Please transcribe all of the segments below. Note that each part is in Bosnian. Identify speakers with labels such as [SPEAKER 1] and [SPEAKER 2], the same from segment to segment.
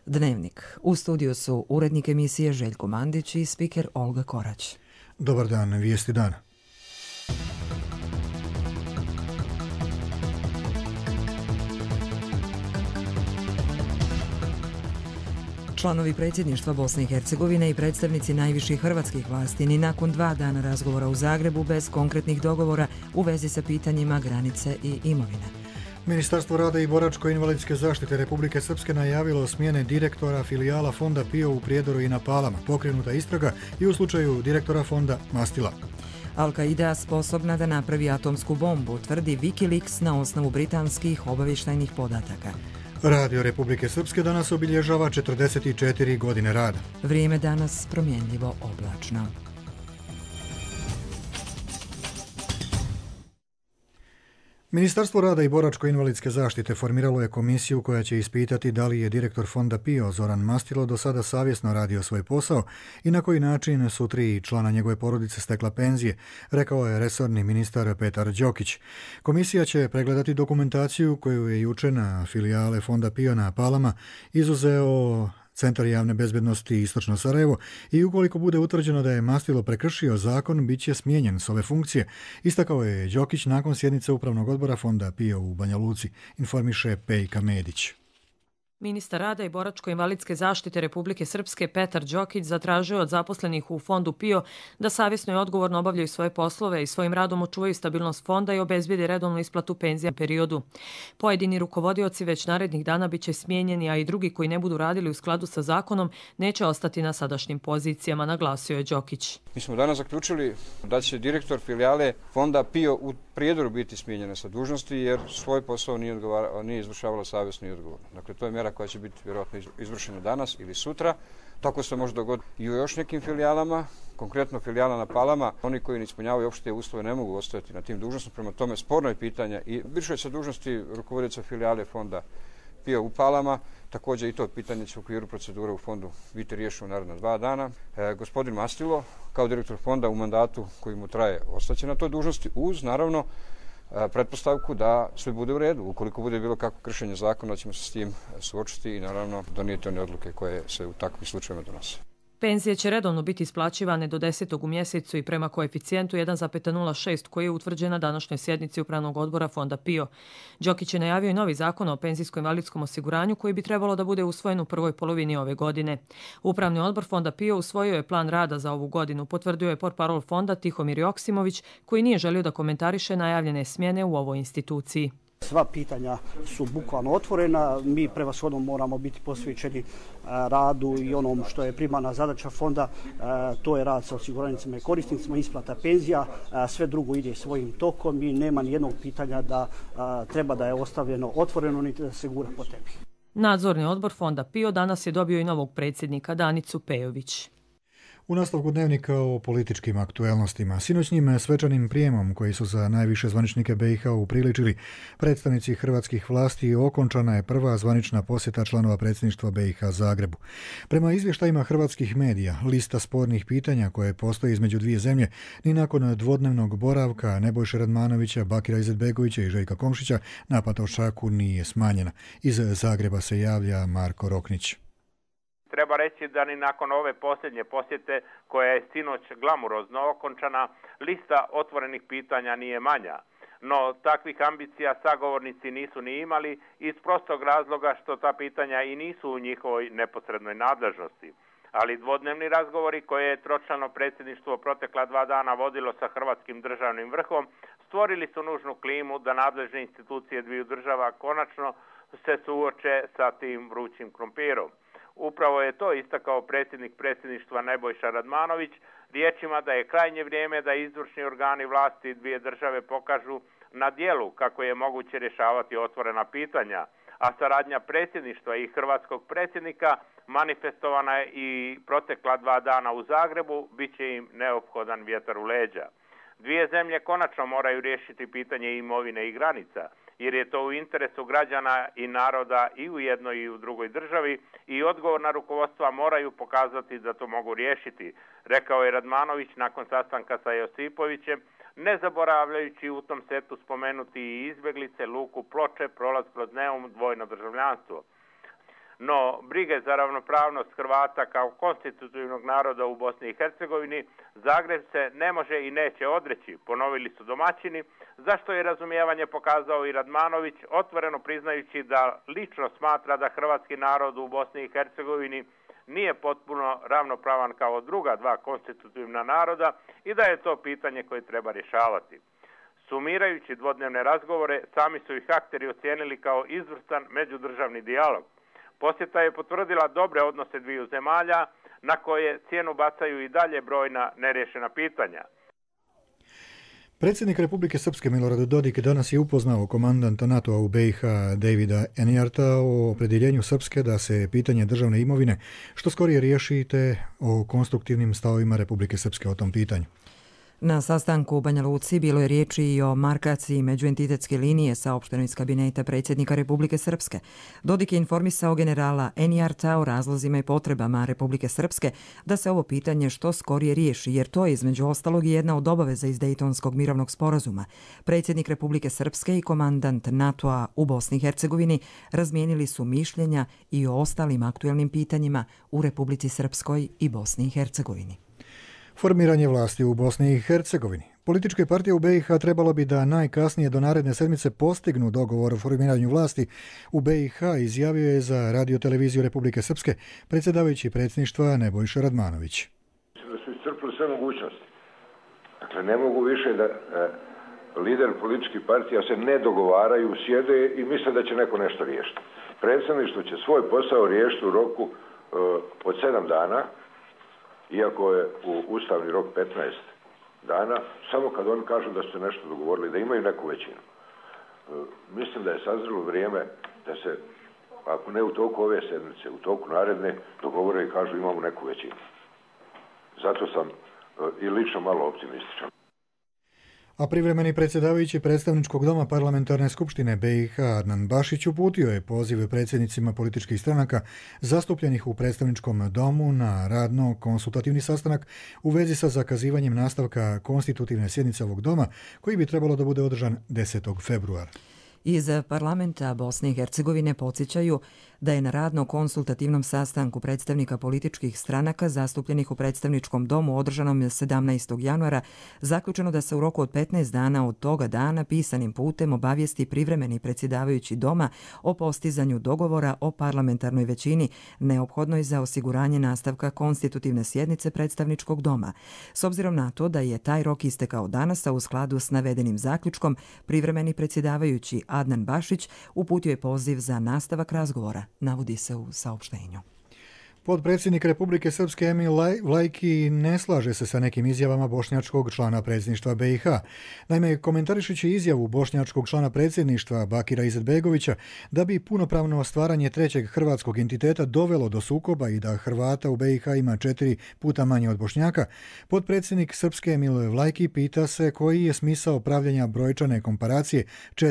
[SPEAKER 1] Dnevnik. U studiju su urednik emisije Željko Mandić i spiker Olga Korać.
[SPEAKER 2] Dobar dan, vijesti dana.
[SPEAKER 1] Članovi predsjedništva Bosne i Hercegovine i predstavnici najviših hrvatskih vlasti ni nakon 2 dana razgovora u Zagrebu bez konkretnih dogovora u vezi sa pitanjima granice i imovine.
[SPEAKER 2] Ministarstvo rada i boračko-invalidske zaštite Republike Srpske najavilo smjene direktora filijala Fonda PIO u Prijedoru i na Palama. Pokrenuta istraga i u slučaju direktora fonda Mastila.
[SPEAKER 1] Al-Qaida sposobna da napravi atomsku bombu, tvrdi Wikileaks na osnovu britanskih obavještajnih podataka.
[SPEAKER 2] Radio Republike Srpske danas obilježava 44 godine rada.
[SPEAKER 1] Vrijeme danas promjenljivo oblačno.
[SPEAKER 2] Ministarstvo rada i boračko-invalidske zaštite formiralo je komisiju koja će ispitati da li je direktor fonda PIO Zoran Mastilo do sada savjesno radio svoj posao i na koji način su 3 člana njegove porodice stekla penzije, rekao je resorni ministar Petar Đokić. Komisija će pregledati dokumentaciju koju je juče na filijale fonda PIO na Palama izuzeo Centar javne bezbednosti Istočno Sarajevo i ukoliko bude utvrđeno da je Mastilo prekršio zakon, bit će smijenjen s ove funkcije, istakao je Đokić nakon sjednice Upravnog odbora fonda PIO u Banja Luci, informiše Pejka Medić.
[SPEAKER 3] Ministar rada i boračko-invalidske zaštite Republike Srpske Petar Đokić zatražio od zaposlenih u fondu PIO da savjesno i odgovorno obavljaju svoje poslove i svojim radom očuvaju stabilnost fonda i obezbijede redovnu isplatu penzija u periodu. Pojedini rukovodioci već narednih dana bit će smijenjeni, a i drugi koji ne budu radili u skladu sa zakonom neće ostati na sadašnjim pozicijama, naglasio je Đokić.
[SPEAKER 4] Mi smo danas zaključili da će direktor filijale fonda PIO u Prijedoru biti smijenjena sa dužnosti jer svoj posao nije izvršavala savjesno i odgovorno. Dakle, to je mjera koja će biti vjerojatno izvršena danas ili sutra. Tako se može dogoditi i u još nekim filijalama, konkretno filijala na Palama. Oni koji ne ispunjavaju opšte uslove ne mogu ostajati na tim dužnostima. Prema tome, sporno je pitanje i više sa dužnosti rukovodioca filijale fonda PIO u Palama. Također i to pitanje će u okviru procedure u fondu biti riješeno u naredna 2 dana. Gospodin Mastilo, kao direktor fonda u mandatu koji mu traje, ostaće na toj dužnosti uz, naravno, pretpostavku da sve bude u redu. Ukoliko bude bilo kakvo kršenje zakona, ćemo se s tim suočiti i naravno donijeti one odluke koje se u takvim slučajevima donose.
[SPEAKER 3] Penzije će redovno biti isplaćivane do 10. u mjesecu i prema koeficijentu 1,06 koji je utvrđen na današnjoj sjednici Upravnog odbora fonda PIO. Đokić je najavio i novi zakon o penzijsko-invalidskom osiguranju koji bi trebalo da bude usvojen u prvoj polovini ove godine. Upravni odbor fonda PIO usvojio je plan rada za ovu godinu, potvrdio je portparol fonda Tihomir Joksimović koji nije želio da komentariše najavljene smjene u ovoj instituciji.
[SPEAKER 5] Sva pitanja su bukvalno otvorena, mi prevashodno moramo biti posvećeni radu i onom što je primarna zadaća fonda, to je rad sa osiguranicima i korisnicima, isplata penzija, sve drugo ide svojim tokom i nema ni jednog pitanja da treba da je ostavljeno otvoreno niti da se gura po tepih.
[SPEAKER 3] Nadzorni odbor fonda PIO danas je dobio i novog predsjednika Danicu Pejović.
[SPEAKER 2] U nastavku dnevnika o političkim aktuelnostima, sinoćnjim svečanim prijemom koji su za najviše zvaničnike BiH upriličili predstavnici hrvatskih vlasti, okončana je prva zvanična posjeta članova predsjedništva BiH Zagrebu. Prema izvještajima hrvatskih medija, lista spornih pitanja koje postoji između dvije zemlje ni nakon dvodnevnog boravka Nebojše Radmanovića, Bakira Izetbegovića i Željka Komšića na Pantovčaku nije smanjena. Iz Zagreba se javlja Marko Roknić.
[SPEAKER 6] Treba reći da ni nakon ove posljednje posjete, koja je sinoć glamurozno okončana, lista otvorenih pitanja nije manja. No, takvih ambicija sagovornici nisu ni imali iz prostog razloga što ta pitanja i nisu u njihovoj neposrednoj nadležnosti. Ali dvodnevni razgovori koje je tročlano predsjedništvo protekla 2 dana vodilo sa hrvatskim državnim vrhom stvorili su nužnu klimu da nadležne institucije dviju država konačno se suoče sa tim vrućim krompirom. Upravo je to istakao predsjednik predsjedništva Nebojša Radmanović riječima da je krajnje vrijeme da izvršni organi vlasti dvije države pokažu na djelu kako je moguće rješavati otvorena pitanja, a saradnja predsjedništva i hrvatskog predsjednika manifestovana je i protekla 2 dana u Zagrebu, bit će im neophodan vjetar u leđa. Dvije zemlje konačno moraju riješiti pitanje imovine i granica, jer je to u interesu građana i naroda i u jednoj i u drugoj državi i odgovorna rukovodstva moraju pokazati da to mogu riješiti, rekao je Radmanović nakon sastanka sa Josipovićem, ne zaboravljajući u tom setu spomenuti i izbjeglice, luku Ploče, prolaz kroz Neum, dvojno državljanstvo. No, brige za ravnopravnost Hrvata kao konstitutivnog naroda u Bosni i Hercegovini Zagreb se ne može i neće odreći, ponovili su domaćini, zašto je razumijevanje pokazao i Radmanović, otvoreno priznajući da lično smatra da hrvatski narod u Bosni i Hercegovini nije potpuno ravnopravan kao druga dva konstitutivna naroda i da je to pitanje koje treba rješavati. Sumirajući dvodnevne razgovore, sami su ih akteri ocijenili kao izvrstan međudržavni dijalog. Posjeta je potvrdila dobre odnose dviju zemalja na koje cijenu bacaju i dalje brojna nerješena pitanja.
[SPEAKER 2] Predsjednik Republike Srpske Milorad Dodik danas je upoznao komandanta NATO-a u BiH Davida Enjarta o opredjeljenju Srpske da se pitanje državne imovine što skorije riješi te o konstruktivnim stavovima Republike Srpske o tom pitanju.
[SPEAKER 1] Na sastanku u Banja Luci bilo je riječi i o markaciji međuentitetske linije saopšteno iz kabineta predsjednika Republike Srpske. Dodik je informisao generala Enjarta o razlozima i potrebama Republike Srpske da se ovo pitanje što skorije riješi, jer to je između ostalog i jedna od obaveza iz Dejtonskog mirovnog sporazuma. Predsjednik Republike Srpske i komandant NATO-a u Bosni i Hercegovini razmijenili su mišljenja i o ostalim aktuelnim pitanjima u Republici Srpskoj i Bosni i Hercegovini.
[SPEAKER 2] Formiranje vlasti u Bosni i Hercegovini. Političke partije u BiH trebalo bi da najkasnije do naredne sedmice postignu dogovor o formiranju vlasti u BiH, izjavio je za Radio-televiziju Republike Srpske predsjedavajući predsjedništva Nebojša Radmanović.
[SPEAKER 7] Da su iscrpili sve mogućnosti. Dakle, ne mogu više da lider političkih partija se ne dogovaraju, sjede i misle da će neko nešto riješiti. Predsjedništvo će svoj posao riješiti u roku od 7 dana, iako je u ustavni rok 15 dana, samo kad oni kažu da su se nešto dogovorili, da imaju neku većinu. Mislim da je sazrelo vrijeme da se, ako ne u toku ove sedmice, u toku naredne, dogovore i kažu imamo neku većinu. Zato sam i lično malo optimističan.
[SPEAKER 2] A privremeni predsjedavajući predstavničkog doma parlamentarne skupštine BiH Adnan Bašić uputio je poziv predsjednicima političkih stranaka zastupljenih u predstavničkom domu na radno-konsultativni sastanak u vezi sa zakazivanjem nastavka konstitutivne sjednice ovog doma, koji bi trebalo da bude održan 10. februara.
[SPEAKER 1] Iz parlamenta Bosne i Hercegovine podsjećaju da je na radno-konsultativnom sastanku predstavnika političkih stranaka zastupljenih u predstavničkom domu održanom 17. januara zaključeno da se u roku od 15 dana od toga dana pisanim putem obavijesti privremeni predsjedavajući doma o postizanju dogovora o parlamentarnoj većini neophodnoj za osiguranje nastavka konstitutivne sjednice predstavničkog doma. S obzirom na to da je taj rok istekao danas, a u skladu s navedenim zaključkom, privremeni predsjedavajući Adnan Bašić uputio je poziv za nastavak razgovora, navodi se u saopštenju.
[SPEAKER 2] Potpredsjednik Republike Srpske Emil Vlajki ne slaže se sa nekim izjavama bošnjačkog člana predsjedništva BiH. Naime, komentarišući izjavu bošnjačkog člana predsjedništva Bakira Izetbegovića da bi punopravno stvaranje trećeg hrvatskog entiteta dovelo do sukoba i da Hrvata u BiH ima 4 puta manje od Bošnjaka, potpredsjednik Srpske Emil Vlajki pita se koji je smisao pravljenja brojčane komparacije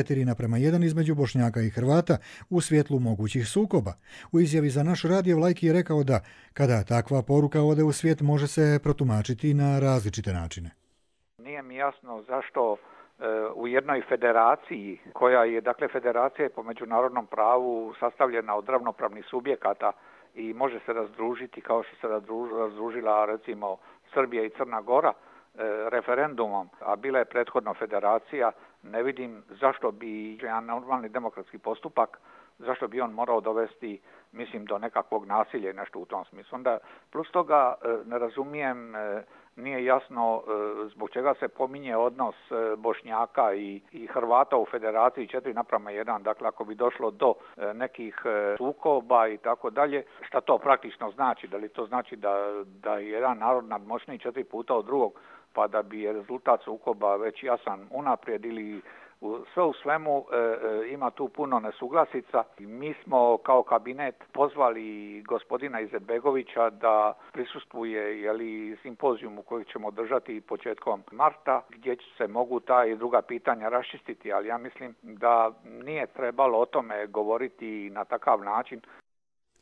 [SPEAKER 2] 4:1 između Bošnjaka i Hrvata u svjetlu mogućih sukoba. U izjavi za naš radio Vlajki je rekao da kada takva poruka ode u svijet može se protumačiti na različite načine.
[SPEAKER 8] Nije mi jasno zašto u jednoj federaciji, koja je, dakle, federacija je po međunarodnom pravu sastavljena od ravnopravnih subjekata i može se razdružiti kao što se razdružila recimo Srbija i Crna Gora referendumom, a bila je prethodno federacija, ne vidim zašto bi jedan normalni demokratski postupak, zašto bi on morao dovesti, mislim, do nekakvog nasilja i nešto u tom smislu. Onda, plus toga, ne razumijem, nije jasno zbog čega se pominje odnos Bošnjaka i Hrvata u federaciji 4:1. Dakle, ako bi došlo do nekih sukoba i tako dalje, šta to praktično znači? Da li to znači da je jedan narod nadmoćniji 4 puta od drugog, pa da bi je rezultat sukoba već jasan unaprijed, ili sve u svemu ima tu puno nesuglasica. Mi smo kao kabinet pozvali gospodina Izetbegovića da prisustvuje simpozijumu koji ćemo održati početkom marta, gdje se mogu ta i druga pitanja raščistiti, ali ja mislim da nije trebalo o tome govoriti na takav način.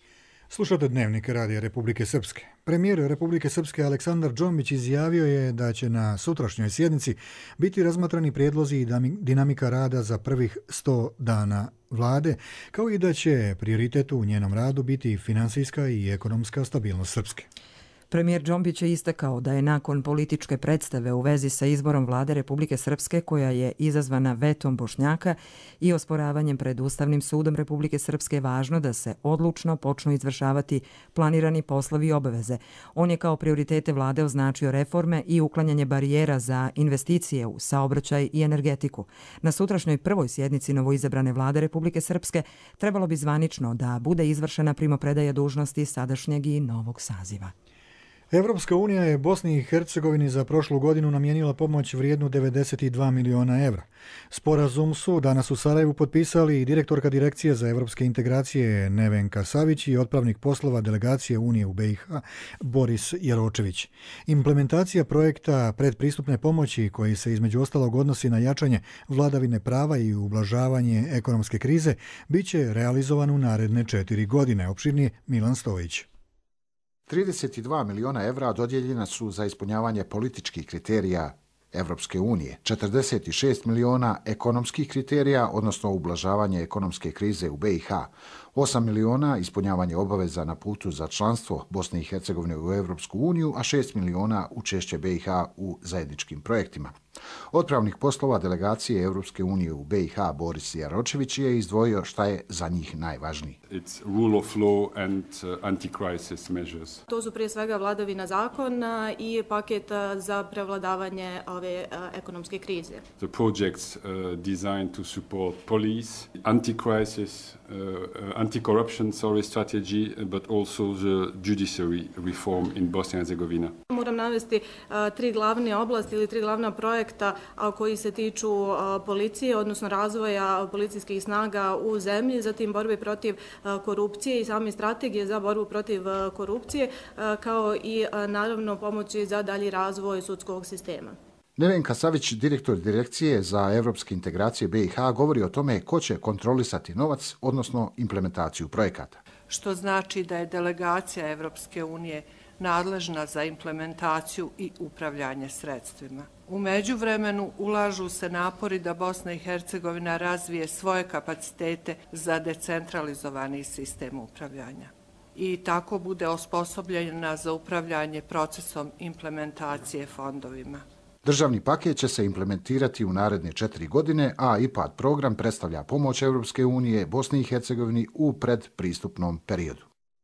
[SPEAKER 2] Slušate Dnevnik Radija Republike Srpske. Premijer Republike Srpske Aleksandar Džombić izjavio je da će na sutrašnjoj sjednici biti razmatrani prijedlozi i dinamika rada za prvih 100 dana vlade, kao i da će prioritet u njenom radu biti finansijska i ekonomska stabilnost Srpske.
[SPEAKER 1] Premijer Džombić je istakao da je nakon političke predstave u vezi sa izborom vlade Republike Srpske, koja je izazvana vetom Bošnjaka i osporavanjem pred Ustavnim sudom Republike Srpske, važno da se odlučno počnu izvršavati planirani poslovi i obaveze. On je kao prioritete vlade označio reforme i uklanjanje barijera za investicije u saobraćaj i energetiku. Na sutrašnjoj prvoj sjednici novoizabrane vlade Republike Srpske trebalo bi zvanično da bude izvršena primopredaja dužnosti sadašnjeg i novog saziva.
[SPEAKER 2] Evropska unija je Bosni i Hercegovini za prošlu godinu namijenila pomoć vrijednu 92 miliona evra. Sporazum su danas u Sarajevu potpisali i direktorka Direkcije za evropske integracije Nevenka Savić i otpravnik poslova delegacije Unije u BiH Boris Jaročević. Implementacija projekta predpristupne pomoći, koji se između ostalog odnosi na jačanje vladavine prava i ublažavanje ekonomske krize, bit će realizovan u naredne 4 godine. Opširnije Milan Stojić.
[SPEAKER 9] 32 miliona evra dodijeljena su za ispunjavanje političkih kriterija Evropske unije, 46 miliona ekonomskih kriterija, odnosno ublažavanje ekonomske krize u BiH, 8 miliona ispunjavanje obaveza na putu za članstvo Bosne i Hercegovine u Evropsku uniju, a 6 miliona učešće BiH u zajedničkim projektima. Otpravnik poslova delegacije Evropske unije u BiH Boris Jaročević je izdvojio šta je za njih najvažniji.
[SPEAKER 10] It's rule of law and anti-crisis measures.
[SPEAKER 11] To su prije svega vladavina zakona i paket za prevladavanje ove ekonomske krize.
[SPEAKER 10] The projects designed to support police, anti-crisis, anti-corruption strategy, but also the judiciary reform in Bosnia and Herzegovina.
[SPEAKER 11] Moram navesti 3 glavne oblasti ili 3 glavna projekta koji se tiču policije, odnosno razvoja policijskih snaga u zemlji, zatim borbe protiv korupcije i same strategije za borbu protiv korupcije, kao i naravno pomoći za dalji razvoj sudskog sistema.
[SPEAKER 9] Nevenka Savić, direktor Direkcije za evropske integracije BiH, govori o tome ko će kontrolisati novac, odnosno implementaciju projekata.
[SPEAKER 12] Što znači da je delegacija Evropske unije nadležna za implementaciju i upravljanje sredstvima. U međuvremenu ulažu se napori da Bosna i Hercegovina razvije svoje kapacitete za decentralizovani sistem upravljanja i tako bude osposobljena za upravljanje procesom implementacije fondovima.
[SPEAKER 9] Državni paket će se implementirati u naredne 4 godine, a IPAD program predstavlja pomoć Evropske unije Bosni i Hercegovini u predpristupnom periodu.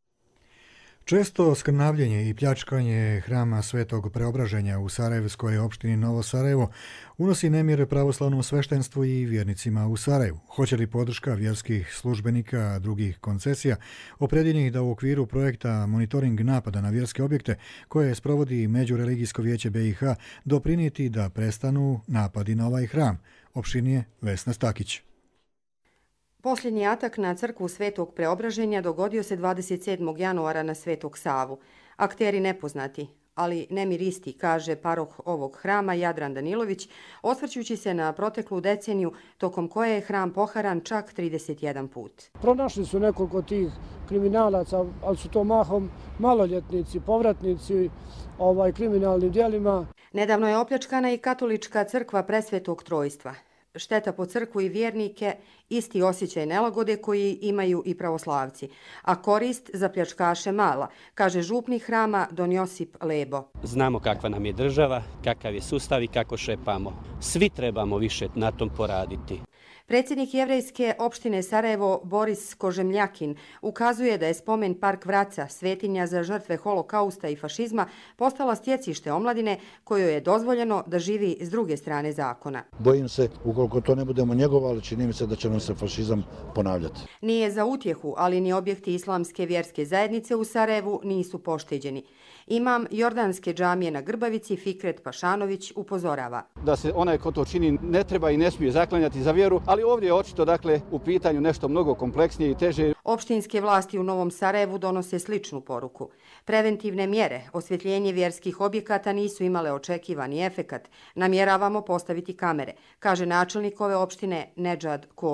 [SPEAKER 2] Često skrnavljenje i pljačkanje hrama Svetog Preobraženja u Sarajevskoj opštini Novo Sarajevo unosi nemire pravoslavnom sveštenstvu i vjernicima u Sarajevu. Hoće li podrška vjerskih službenika drugih koncesija opredjeljenih da u okviru projekta monitoring napada na vjerske objekte koje sprovodi Međureligijsko vijeće BiH doprinijeti da prestanu napadi na ovaj hram? Opširnije Vesna Stakić.
[SPEAKER 13] Posljednji atak na crkvu Svetog Preobraženja dogodio se 27. januara na Svetog Savu. Akteri nepoznati, ali nemir isti, kaže paroh ovog hrama Jadran Danilović, osvrćući se na proteklu deceniju tokom koje je hram poharan čak 31 put.
[SPEAKER 14] Pronašli su nekoliko tih kriminalaca, ali su to mahom maloljetnici, povratnici kriminalnim djelima.
[SPEAKER 13] Nedavno je opljačkana i katolička crkva Presvetog Trojstva. Šteta po crkvu i vjernike, isti osjećaj nelagode koji imaju i pravoslavci, a korist za pljačkaše mala, kaže župnik hrama Don Josip Lebo.
[SPEAKER 15] Znamo kakva nam je država, kakav je sustav i kako šepamo. Svi trebamo više na tom poraditi.
[SPEAKER 13] Predsjednik jevrejske opštine Sarajevo Boris Kožemljakin ukazuje da je spomen Park Vraca, svetinja za žrtve holokausta i fašizma, postala stjecište omladine kojoj je dozvoljeno da živi s druge strane zakona.
[SPEAKER 16] Bojim se, ukoliko to ne budemo njegovali, čini mi se da će nam se fašizam ponavljati.
[SPEAKER 13] Nije za utjehu, ali ni objekti islamske vjerske zajednice u Sarajevu nisu pošteđeni. Imam Jordanske džamije na Grbavici Fikret Pašanović upozorava.
[SPEAKER 17] Da se onaj ko to čini ne treba i ne smije zaklanjati za vjeru, ali ovdje je očito u pitanju nešto mnogo kompleksnije i teže.
[SPEAKER 13] Opštinske vlasti u Novom Sarajevu donose sličnu poruku. Preventivne mjere, osvjetljenje vjerskih objekata nisu imale očekivani efekat. Namjeravamo postaviti kamere, kaže načelnik ove opštine Nedžad Kolđo.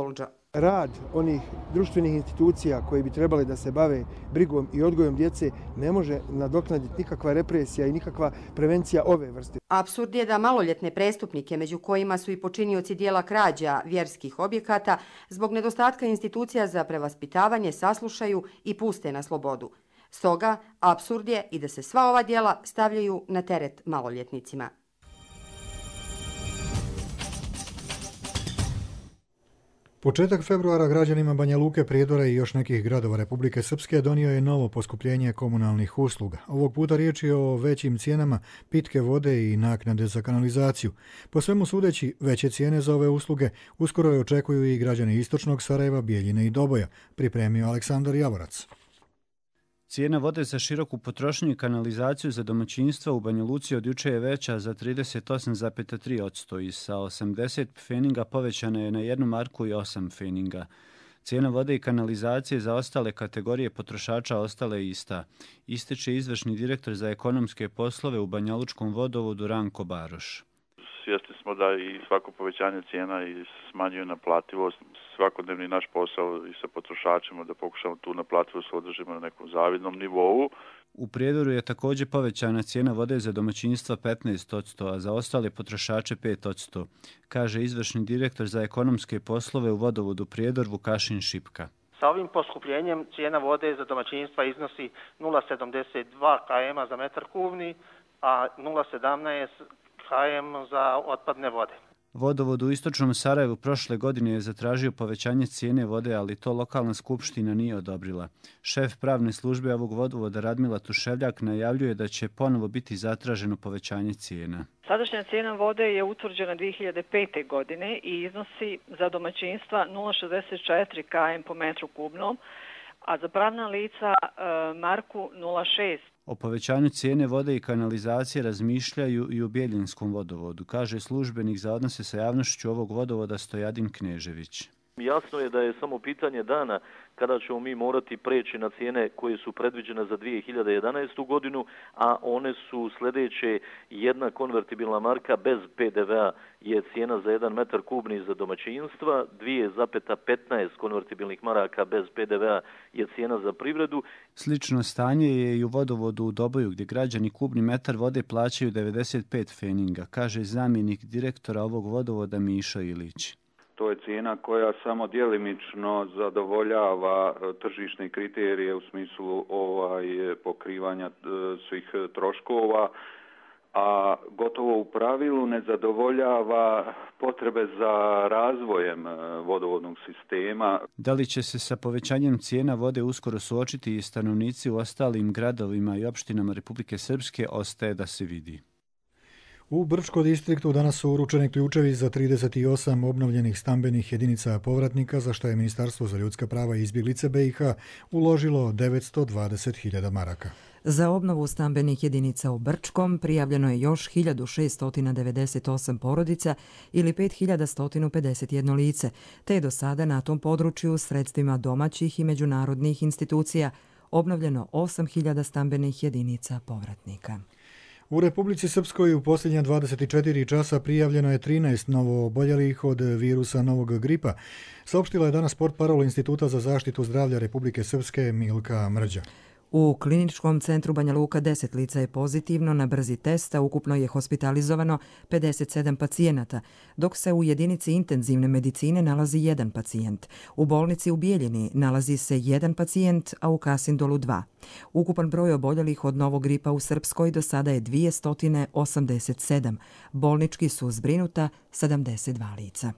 [SPEAKER 18] Rad onih društvenih institucija koji bi trebali da se bave brigom i odgojom djece ne može nadoknaditi nikakva represija i nikakva prevencija ove vrste.
[SPEAKER 13] Apsurd je da maloljetne prestupnike, među kojima su i počinioci dijela krađa vjerskih objekata, zbog nedostatka institucija za prevaspitavanje saslušaju i puste na slobodu. Stoga, apsurd je i da se sva ova djela stavljaju na teret maloljetnicima.
[SPEAKER 2] Početak februara građanima Banja Luke, Prijedora i još nekih gradova Republike Srpske donio je novo poskupljenje komunalnih usluga. Ovog puta riječ je o većim cijenama pitke vode i naknade za kanalizaciju. Po svemu sudeći, veće cijene za ove usluge uskoro je očekuju i građani istočnog Sarajeva, Bijeljine i Doboja, pripremio Aleksandar Javorac.
[SPEAKER 19] Cijena vode za široku potrošnju i kanalizaciju za domaćinstva u Banja Luci od juče je veća za 38,3% i sa 80 pfeninga povećana je na 1 marku i 8 pfeninga. Cijena vode i kanalizacije za ostale kategorije potrošača ostala je ista. Ističe izvršni direktor za ekonomske poslove u Banjalučkom vodovodu Ranko Baroš.
[SPEAKER 20] Svjesni smo da i svako povećanje cijena i smanjuje naplativost. Svakodnevni naš posao i sa potrošačima da pokušamo tu naplativost održimo na nekom zavidnom nivou.
[SPEAKER 19] U Prijedoru je također povećana cijena vode za domaćinstva 15%, a za ostale potrošače 5%, kaže izvršni direktor za ekonomske poslove u vodovodu Prijedor Vukašin Šipka.
[SPEAKER 21] Sa ovim poskupljenjem cijena vode za domaćinstva iznosi 0,72 km za metar kubni, a 0,17 km za otpadne vode.
[SPEAKER 19] Vodovod u istočnom Sarajevu prošle godine je zatražio povećanje cijene vode, ali to lokalna skupština nije odobrila. Šef pravne službe ovog vodovoda Radmila Tuševljak najavljuje da će ponovo biti zatraženo povećanje cijena.
[SPEAKER 22] Sadašnja cijena vode je utvrđena 2005. godine i iznosi za domaćinstva 0,64 km po metru kubnom, a za pravna lica marku 0,6.
[SPEAKER 19] O povećanju cijene vode i kanalizacije razmišljaju i u Bijeljinskom vodovodu, kaže službenik za odnose sa javnošću ovog vodovoda Stojadin Knežević.
[SPEAKER 23] Jasno je da je samo pitanje dana kada ćemo mi morati preći na cijene koje su predviđene za 2011. godinu, a one su sljedeće: jedna konvertibilna marka bez PDV-a je cijena za 1 metar kubni za domaćinstva, 2,15 konvertibilnih maraka bez PDV-a je cijena za privredu.
[SPEAKER 19] Slično stanje je i u vodovodu u Doboju, gdje građani kubni metar vode plaćaju 95 pfeninga, kaže zamjenik direktora ovog vodovoda Mišo Ilić.
[SPEAKER 24] To je cijena koja samo djelimično zadovoljava tržišne kriterije u smislu pokrivanja svih troškova, a gotovo u pravilu ne zadovoljava potrebe za razvojem vodovodnog sistema.
[SPEAKER 19] Da li će se sa povećanjem cijena vode uskoro suočiti i stanovnici u ostalim gradovima i opštinama Republike Srpske, ostaje da se vidi.
[SPEAKER 2] U Brčko distriktu danas su uručeni ključevi za 38 obnovljenih stambenih jedinica povratnika, za što je Ministarstvo za ljudska prava i izbjeglice BiH uložilo 920.000 maraka.
[SPEAKER 1] Za obnovu stambenih jedinica u Brčkom prijavljeno je još 1698 porodica ili 5151 lice, te je do sada na tom području sredstvima domaćih i međunarodnih institucija obnovljeno 8000 stambenih jedinica povratnika.
[SPEAKER 2] U Republici Srpskoj u posljednja 24 časa prijavljeno je 13 novo oboljelih od virusa novog gripa, saopštila je danas portparol Instituta za zaštitu zdravlja Republike Srpske Milka Mrđa.
[SPEAKER 1] U kliničkom centru Banja Luka 10 lica je pozitivno na brzi test, a ukupno je hospitalizovano 57 pacijenata, dok se u jedinici intenzivne medicine nalazi 1 pacijent. U bolnici u Bijeljini nalazi se 1 pacijent, a u Kasindolu 2. Ukupan broj oboljelih od novog gripa u Srpskoj do sada je 287. Bolnički su zbrinuta 72 lica.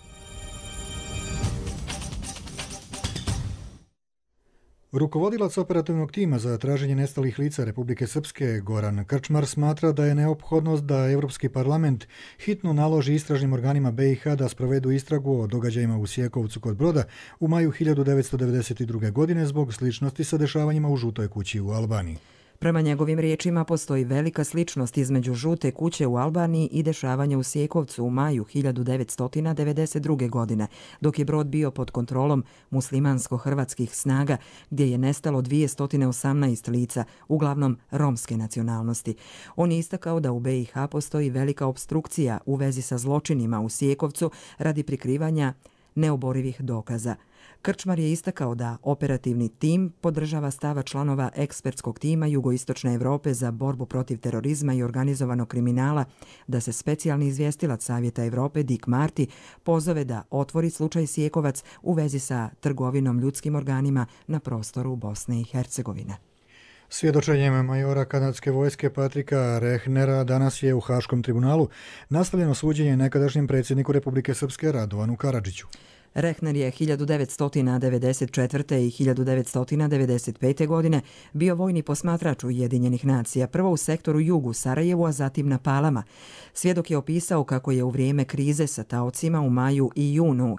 [SPEAKER 2] Rukovodilac operativnog tima za traženje nestalih lica Republike Srpske Goran Krčmar smatra da je neophodnost da Evropski parlament hitno naloži istražnim organima BiH da sprovedu istragu o događajima u Sjekovcu kod Broda u maju 1992. godine zbog sličnosti sa dešavanjima u Žutoj kući u Albaniji.
[SPEAKER 1] Prema njegovim riječima postoji velika sličnost između Žute kuće u Albaniji i dešavanja u Sjekovcu u maju 1992. godine, dok je brod bio pod kontrolom muslimansko-hrvatskih snaga, gdje je nestalo 218 lica, uglavnom romske nacionalnosti. On je istakao da u BiH postoji velika opstrukcija u vezi sa zločinima u Sjekovcu radi prikrivanja neoborivih dokaza. Krčmar je istakao da operativni tim podržava stava članova ekspertskog tima Jugoistočne Evrope za borbu protiv terorizma i organizovanog kriminala da se specijalni izvjestilac Savjeta Evrope Dick Marty pozove da otvori slučaj Sjekovac u vezi sa trgovinom ljudskim organima na prostoru Bosne i Hercegovine.
[SPEAKER 2] Svjedočenjem majora kanadske vojske Patrika Rehnera danas je u Haškom tribunalu nastavljeno suđenje nekadašnjem predsjedniku Republike Srpske Radovanu Karadžiću.
[SPEAKER 1] Rehner je 1994. i 1995. godine bio vojni posmatrač Ujedinjenih nacija, prvo u sektoru jugu Sarajevu, a zatim na Palama. Svjedok je opisao kako je u vrijeme krize sa taocima u maju i junu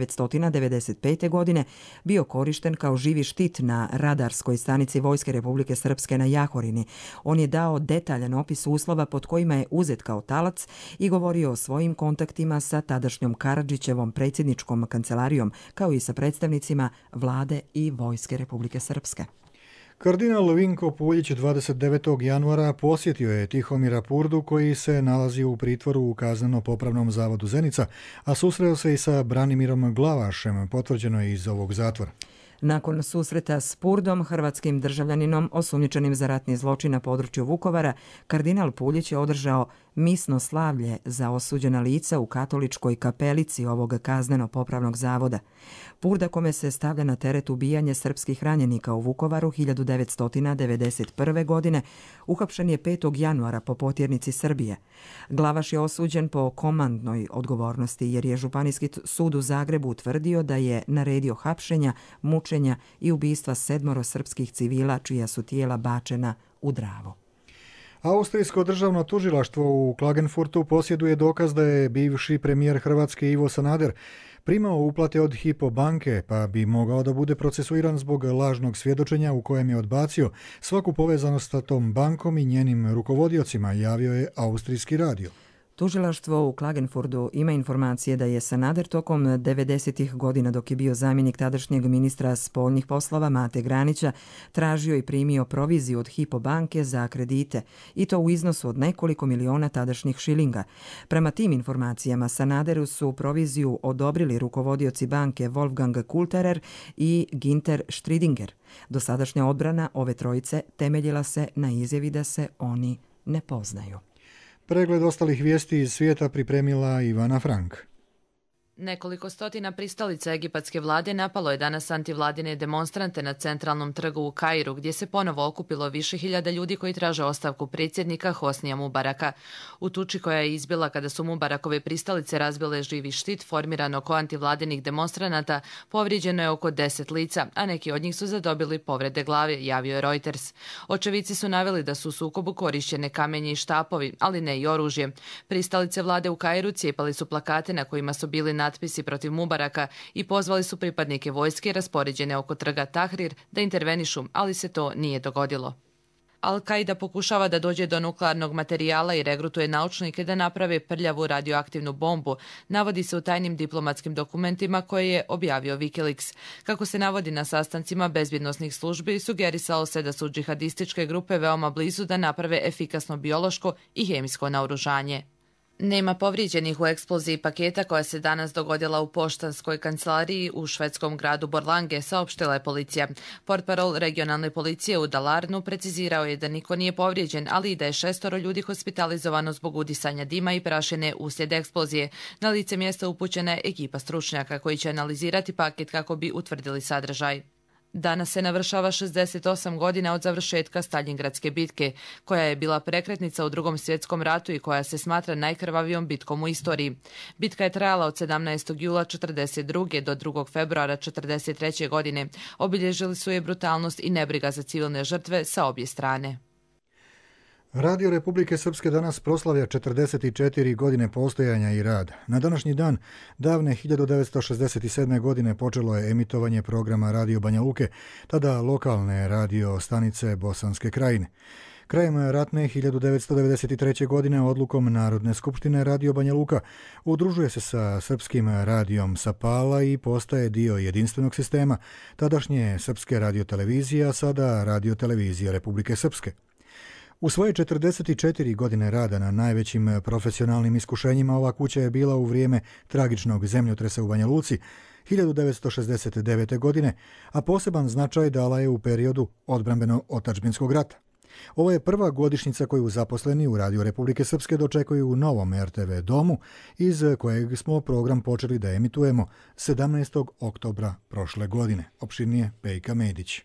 [SPEAKER 1] 1995. godine bio korišten kao živi štit na radarskoj stanici Vojske Republike Srpske na Jahorini. On je dao detaljan opis uslova pod kojima je uzet kao talac i govorio o svojim kontaktima sa tadašnjom Karadžićevom predsjedničkom kancelarijom, kao i sa predstavnicima vlade i Vojske Republike Srpske.
[SPEAKER 2] Kardinal Vinko Puljić 29. januara posjetio je Tihomira Purdu, koji se nalazi u pritvoru u Kazneno-popravnom zavodu Zenica, a susreo se i sa Branimirom Glavašem, potvrđeno je iz ovog zatvora.
[SPEAKER 1] Nakon susreta s Purdom, hrvatskim državljaninom osumnjičenim za ratni zločin na području Vukovara, kardinal Puljić je održao misno slavlje za osuđena lica u katoličkoj kapelici ovog kazneno-popravnog zavoda. Purda, kome se stavlja na teret ubijanje srpskih ranjenika u Vukovaru 1991. godine, uhapšen je 5. januara po potjernici Srbije. Glavaš je osuđen po komandnoj odgovornosti jer je Županijski sud u Zagrebu utvrdio da je naredio hapšenja, mučenja i ubistva 7 srpskih civila čija su tijela bačena u Dravu.
[SPEAKER 2] Austrijsko državno tužilaštvo u Klagenfurtu posjeduje dokaz da je bivši premijer Hrvatske Ivo Sanader primao uplate od Hypo banke, pa bi mogao da bude procesuiran zbog lažnog svjedočenja u kojem je odbacio svaku povezanost sa tom bankom i njenim rukovodiocima, javio je austrijski radio.
[SPEAKER 1] Tužilaštvo u Klagenfurtu ima informacije da je Sanader tokom 90. godina, dok je bio zamjenik tadašnjeg ministra spoljnih poslova Mate Granića, tražio i primio proviziju od Hypo banke za kredite, i to u iznosu od nekoliko miliona tadašnjih šilinga. Prema tim informacijama Sanaderu su proviziju odobrili rukovodioci banke Wolfgang Kulterer i Ginter Stridinger. Dosadašnja odbrana ove trojice temeljila se na izjavi da se oni ne poznaju.
[SPEAKER 2] Pregled ostalih vijesti iz svijeta pripremila Ivana Frank.
[SPEAKER 3] Nekoliko stotina pristalica egipatske vlade napalo je danas antivladine demonstrante na centralnom trgu u Kairu, gdje se ponovo okupilo više hiljada ljudi koji traže ostavku predsjednika Hosnija Mubaraka. U tuči koja je izbila kada su Mubarakove pristalice razbile živi štit formiran oko antivladinih demonstranata, povrijeđeno je oko 10 lica, a neki od njih su zadobili povrede glave, javio je Reuters. Očevici su naveli da su u sukobu korišćene kamenje i štapovi, ali ne i oružje. Pristalice vlade u Kairu cijepali su plakate na kojima su bili natpisi protiv Mubaraka i pozvali su pripadnike vojske raspoređene oko trga Tahrir da intervenišu, ali se to nije dogodilo. Al-Qaida pokušava da dođe do nuklearnog materijala i regrutuje naučnike da naprave prljavu radioaktivnu bombu, navodi se u tajnim diplomatskim dokumentima koje je objavio Wikileaks. Kako se navodi na sastancima bezbjednosnih službi, sugerisalo se da su džihadističke grupe veoma blizu da naprave efikasno biološko i hemijsko naoružanje. Nema povrijeđenih u eksploziji paketa koja se danas dogodila u poštanskoj kancelariji u švedskom gradu Borlange, saopštila je policija. Portparol regionalne policije u Dalarnu precizirao je da niko nije povrijeđen, ali i da je 6 ljudi hospitalizovano zbog udisanja dima i prašine uslijed eksplozije. Na lice mjesta upućena je ekipa stručnjaka koji će analizirati paket kako bi utvrdili sadržaj. Danas se navršava 68 godina od završetka Staljingradske bitke, koja je bila prekretnica u Drugom svjetskom ratu i koja se smatra najkrvavijom bitkom u istoriji. Bitka je trajala od 17. jula 1942. do 2. februara 1943. godine. Obilježili su je brutalnost i nebriga za civilne žrtve sa obje strane.
[SPEAKER 2] Radio Republike Srpske danas proslavlja 44 godine postojanja i rada. Na današnji dan, davne 1967. godine počelo je emitovanje programa Radio Banja Luke, tada lokalne radio stanice Bosanske krajine. Krajem ratne 1993. godine odlukom Narodne skupštine Radio Banja Luka udružuje se sa srpskim radijom Sapala i postaje dio jedinstvenog sistema, tadašnje Srpske radiotelevizije, a sada Radiotelevizije Republike Srpske. U svoje 44 godine rada na najvećim profesionalnim iskušenjima ova kuća je bila u vrijeme tragičnog zemljotresa u Banja Luci 1969. godine, a poseban značaj dala je u periodu odbrambeno-otadžbinskog rata. Ovo je prva godišnjica koju zaposleni u Radio Republike Srpske dočekuju u novom RTV domu, iz kojeg smo program počeli da emitujemo 17. oktobra prošle godine. Opširnije Pejka Medić.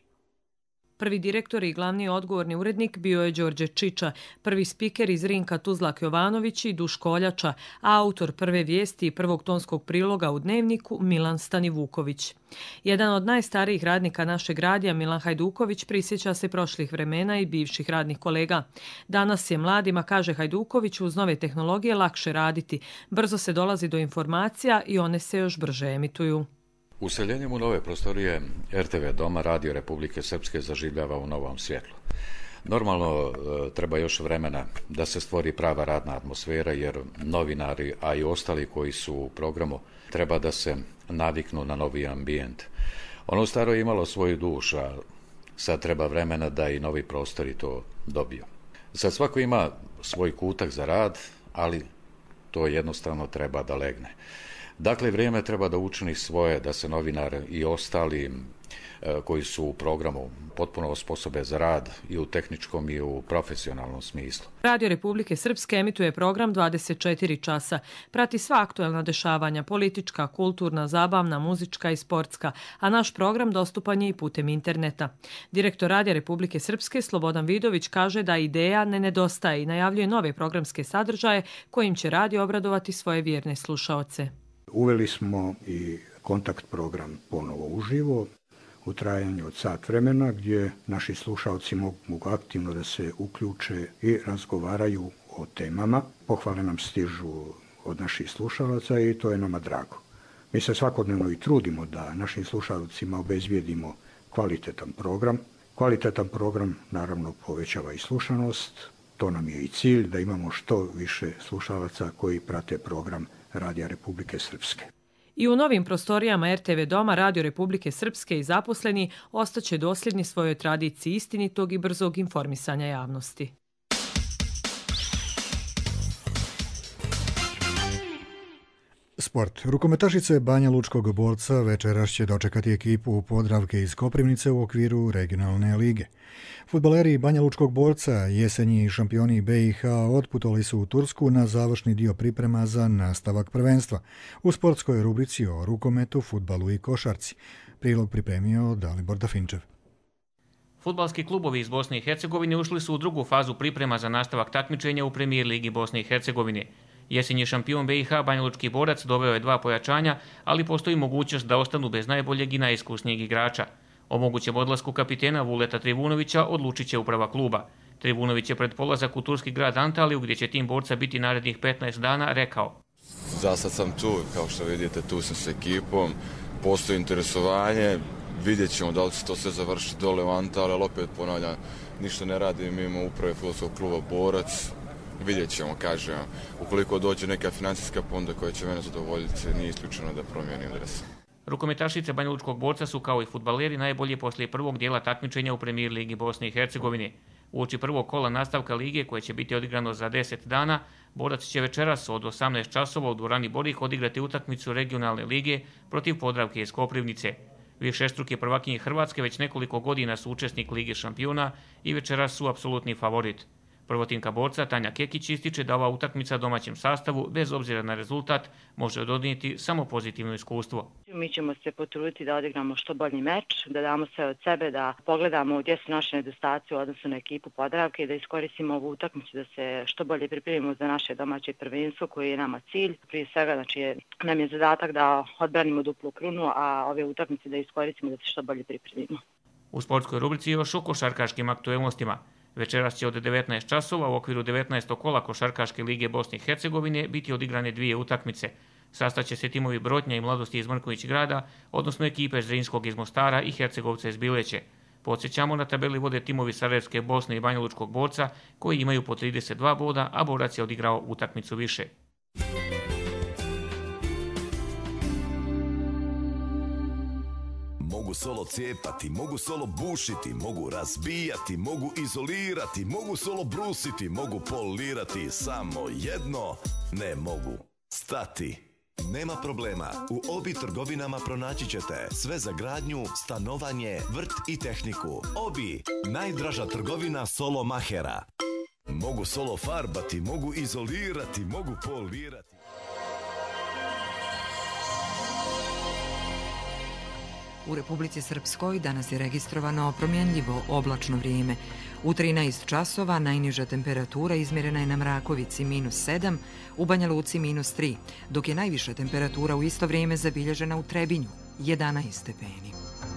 [SPEAKER 4] Prvi direktor i glavni odgovorni urednik bio je Đorđe Čiča, prvi spiker iz Rinka Tuzlak Jovanović i Duško Oljača, a autor prve vijesti i prvog tonskog priloga u Dnevniku Milan Stanivuković. Jedan od najstarijih radnika našeg radija, Milan Hajduković, prisjeća se prošlih vremena i bivših radnih kolega. Danas je mladima, kaže Hajduković, uz nove tehnologije lakše raditi. Brzo se dolazi do informacija i one se još brže emituju.
[SPEAKER 5] Useljenjem u nove prostorije RTV doma Radio Republike Srpske zaživljava u novom svjetlu. Normalno treba još vremena da se stvori prava radna atmosfera, jer novinari, a i ostali koji su u programu, treba da se naviknu na novi ambijent. Ono staro je imalo svoju dušu, a sad treba vremena da i novi prostori to dobiju. Sad svako ima svoj kutak za rad, ali to jednostavno treba da legne. Dakle, vrijeme treba da učini svoje, da se novinar i ostali koji su u programu potpuno osposobe za rad i u tehničkom i u profesionalnom smislu.
[SPEAKER 4] Radio Republike Srpske emituje program 24 časa. Prati sva aktuelna dešavanja, politička, kulturna, zabavna, muzička i sportska, a naš program dostupan je i putem interneta. Direktor Radija Republike Srpske Slobodan Vidović kaže da ideja ne nedostaje i najavljuje nove programske sadržaje kojim će radio obradovati svoje vjerne slušaoce.
[SPEAKER 6] Uveli smo i kontakt program ponovo uživo u trajanju od sat vremena, gdje naši slušalci mogu aktivno da se uključe i razgovaraju o temama. Pohvale nam stižu od naših slušalaca i to je nama drago. Mi se svakodnevno i trudimo da našim slušalcima obezbijedimo kvalitetan program. Kvalitetan program naravno povećava i slušanost. To nam je i cilj, da imamo što više slušalaca koji prate program Radija Republike Srpske.
[SPEAKER 4] I u novim prostorijama RTV doma Radio Republike Srpske i zaposleni ostaće dosljedni svojoj tradiciji istinitog i brzog informisanja javnosti.
[SPEAKER 2] Sport. Rukometašice Banja Lučkog Borca večeras će dočekati ekipu Podravke iz Koprivnice u okviru regionalne lige. Fudbaleri Banja Lučkog Borca, jesenji šampioni BiH, otputovali su u Tursku na završni dio priprema za nastavak prvenstva. U sportskoj rubrici o rukometu, fudbalu i košarci. Prilog pripremio Dalibor Dafinčev.
[SPEAKER 7] Fudbalski klubovi iz Bosne i Hercegovine ušli su u drugu fazu priprema za nastavak takmičenja u Premijer ligi Bosne i Hercegovine. Jesenji šampion BiH Banja Lučki Borac doveo je 2 pojačanja, ali postoji mogućnost da ostanu bez najboljeg i najiskusnijeg igrača. O mogućem odlasku kapitena Vuleta Trivunovića odlučit će uprava kluba. Trivunović je pred polazak u turski grad Antaliju, gdje će tim borca biti narednih 15 dana, rekao:
[SPEAKER 25] Za sad sam tu, kao što vidite, tu sam s ekipom, postoji interesovanje, vidjet ćemo da li će to sve završiti dole u Antaliju, ali opet ponavljam, ništa ne radim mimo uprave fudbalskog kluba Borac. Vidjet ćemo, kažem, ukoliko dođe neka financijska ponuda koja će mene zadovoljiti, nije isključeno da promijenim dres.
[SPEAKER 7] Rukometašice Banja Lučkog Borca su kao i fudbaleri najbolji poslije prvog dijela takmičenja u Premijer ligi Bosne i Hercegovine. Uoči prvog kola nastavka lige, koje će biti odigrano za 10 dana, Borac će večeras od 18 časova u dvorani Borih odigrati utakmicu regionalne lige protiv Podravke iz Koprivnice. Višestruki prvakinji Hrvatske već nekoliko godina su učesnik Lige šampiona i večeras su apsolutni favorit. Prvotinka borca Tanja Kekić ističe da ova utakmica domaćem sastavu, bez obzira na rezultat, može donijeti samo pozitivno iskustvo.
[SPEAKER 26] Mi ćemo se potruditi da odigramo što bolji meč, da damo sve od sebe, da pogledamo gdje su naše nedostaci u odnosu na ekipu Podravke i da iskoristimo ovu utakmicu da se što bolje pripremimo za naše domaće prvenstvo koji je nama cilj. Prije svega nam je zadatak da odbranimo duplu krunu, a ove utakmice da iskoristimo da se što bolje pripremimo.
[SPEAKER 7] U sportskoj rubrici još o košarkaškim aktuelnostima. Večeras će od 19 časova u okviru 19. kola Košarkaške lige Bosne i Hercegovine biti odigrane 2 utakmice. Sastaće se timovi Brotnja i Mladosti iz Mrković grada, odnosno ekipe Zrinskog iz Mostara i Hercegovca iz Bileće. Podsjećamo, na tabeli vode timovi Sarajevske Bosne i Banja Lučkog Borca, koji imaju po 32 boda, a Borac je odigrao utakmicu više.
[SPEAKER 8] Mogu solo cijepati, mogu solo bušiti, mogu razbijati, mogu izolirati, mogu solo brusiti, mogu polirati, samo jedno ne mogu stati.
[SPEAKER 9] Nema problema, u Obi trgovinama pronaći ćete sve za gradnju, stanovanje, vrt i tehniku. Obi, najdraža trgovina solo mahera.
[SPEAKER 8] Mogu solo farbati, mogu izolirati, mogu polirati.
[SPEAKER 1] U Republici Srpskoj danas je registrovano promjenljivo oblačno vrijeme. U 13 časova najniža temperatura izmjerena je na Mrakovici -7, u Banja Luci -3, dok je najviša temperatura u isto vrijeme zabilježena u Trebinju, 11 stepeni.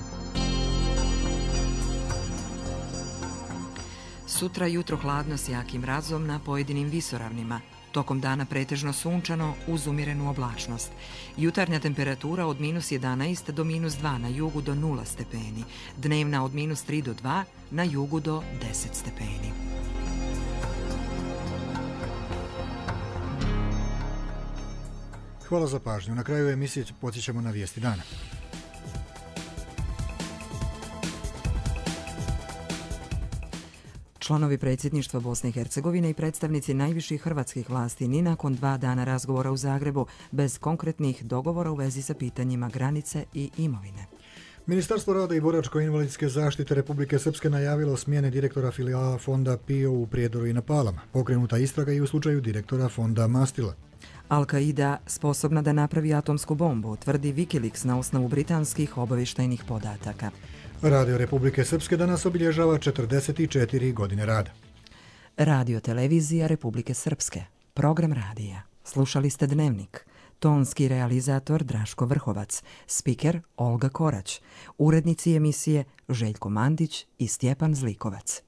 [SPEAKER 1] Sutra jutro hladno s jakim mrazom na pojedinim visoravnima. Tokom dana pretežno sunčano uz umjerenu oblačnost. Jutarnja temperatura od -11 do -2, na jugu do 0 stepeni. Dnevna od -3 do 2, na jugu do 10 stepeni.
[SPEAKER 2] Hvala za pažnju. Na kraju emisije podsjećamo na vijesti dana.
[SPEAKER 1] Članovi predsjedništva Bosne i Hercegovine i predstavnici najviših hrvatskih vlasti ni nakon 2 dana razgovora u Zagrebu bez konkretnih dogovora u vezi sa pitanjima granice i imovine.
[SPEAKER 2] Ministarstvo rada i boračko-invalidske zaštite Republike Srpske najavilo smjene direktora filijala fonda PIO u Prijedoru i na Palama. Pokrenuta istraga i u slučaju direktora fonda Mastila.
[SPEAKER 1] Al-Qaida sposobna da napravi atomsku bombu, tvrdi Wikileaks na osnovu britanskih obavještajnih podataka.
[SPEAKER 2] Radio Republike Srpske danas obilježava 44 godine rada.
[SPEAKER 1] Radio televizija Republike Srpske. Program radija. Slušali ste Dnevnik. Tonski realizator Draško Vrhovac. Spiker Olga Korać. Urednici emisije Željko Mandić i Stjepan Zlikovac.